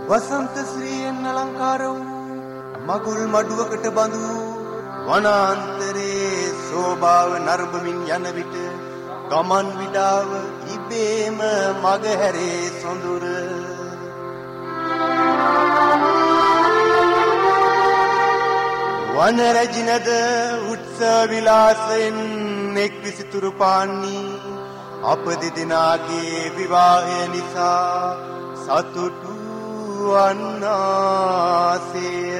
වසන්ත ශ්‍රීයෙන් අලංකාර වූ මගුල් මඩුවකට බඳු වනාන්තරයේ සෝභාව නරඹමින් යන විට ගමන් විඩාව ඉබේම මගහැරේ සොඳුර. වන රැජිනද උත්සව විලාසයෙන් එක් විසිතුරු පාන්නී අප දෙදෙනාගේ විවාහය නිසා සතුටු වන්නාසේය.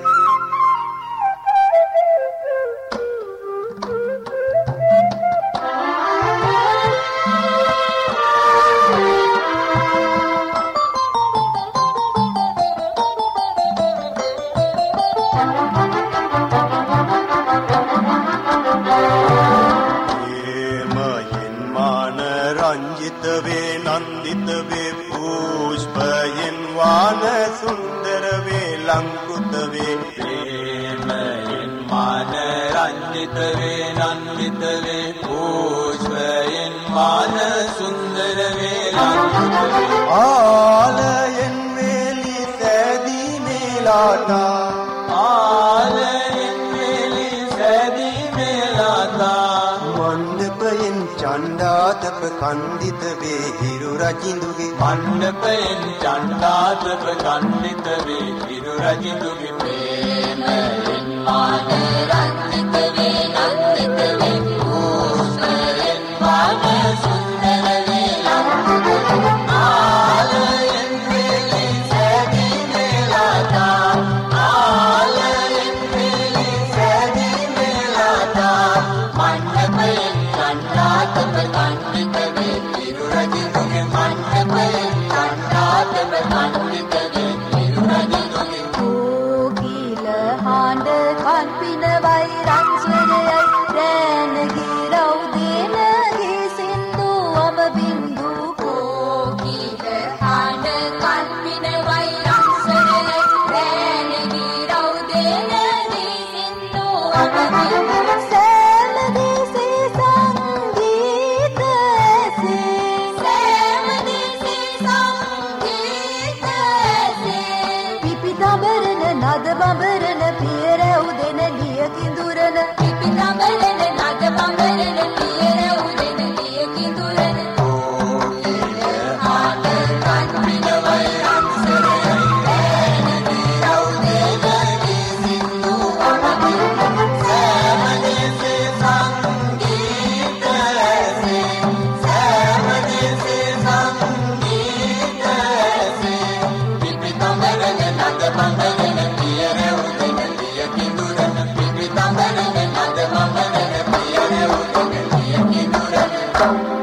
රංජිත වේ නන්දිත වේ පුෂ්පයෙන් වාන සුන්දර වේ ලංකුත වේ ප්‍රේමයෙන් මාන රංජිත වේ නන්දිත වේ පුෂ්පයෙන් වාන සුන්දර වේ ලංකුත වේ ආලයෙන් වේලි සැදී මේලාතා ආලයෙන් වේලි සැදී මේලාතා මණ්ඩපයෙන් චණ්ඩාතප කන්දිත වේ හිරු රජිඳුගේ මණ්ඩපයෙන් චණ්ඩාතප කන්දිත වේ හිරු රජිඳුගේ ප්‍රේමයෙන් මාන රංජිත වේ නන්දිත වේ පුෂ්පයෙන් වාන සුන්දර වේ ලංකුත වේ ආලයෙන් වේලි සැදී මේලාතා ආලයෙන් වේලි සැදී මේලාතා මණ්ඩපයෙන් චණ්ඩාතප කන්දිත වේ හිරු රජිඳුගේ මණ්ඩපයෙන් චණ්ඩාතප කන්දිත වේ හිරු රජිඳුගේ කෝකිල හඬ කන් පිනවයි රංසුරයයි රැන ගිරව් දෙනගේ සින්දු අම බින්දු කෝකිල හඬ කන් පිනවයි රංසුරයයි රැන ගිරව් දෙනගේ සින්දු අම බින්දු නද බඹරන පියරව් දෙන ලිය කිඳුරන පිපි තඹරන නද බඹරන පියරව් දෙන ලිය කිඳුරන කෝකිල හඬ කන් පිනවයි රංසුරයයි රැන ගිරව් දෙනගේ සින්දු අම බින්දු සෑම දෙසේ සංගීත ඇසේ සෑම දෙසේ සංගීත ඇසේ පිපි තඹරන නද බඹරන පියරව් දෙන ලිය කිඳුරන පිපි තඹරන නද බඹරන පියරව් දෙන ලිය කිඳුරන